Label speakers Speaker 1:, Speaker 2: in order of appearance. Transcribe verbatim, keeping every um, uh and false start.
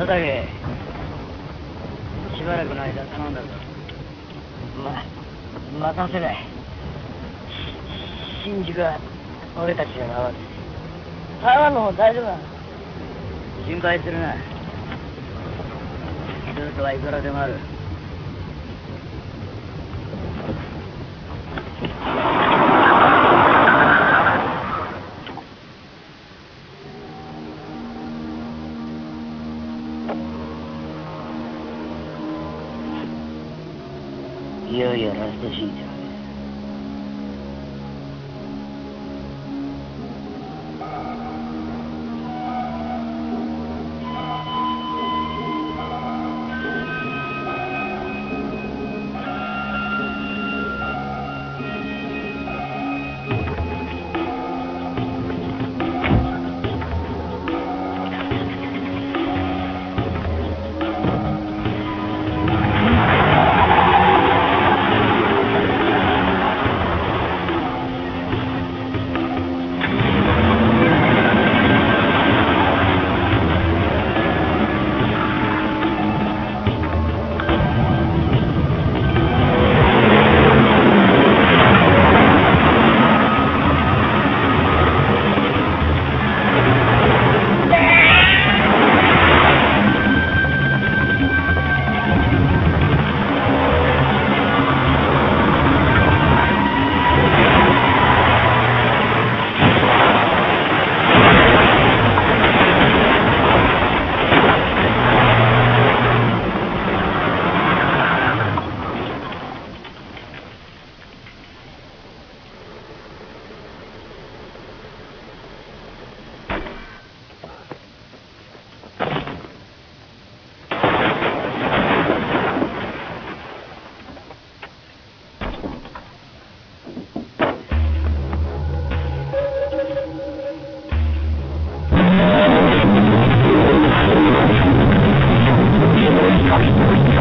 Speaker 1: 佐竹、しばらくの間頼んだぞ。ま、待たせない。新宿は俺たちが守る。頼む、もう大丈夫だ。心配するな。ルートはいくらでもある。いよいよラストシーンだ。Thank you.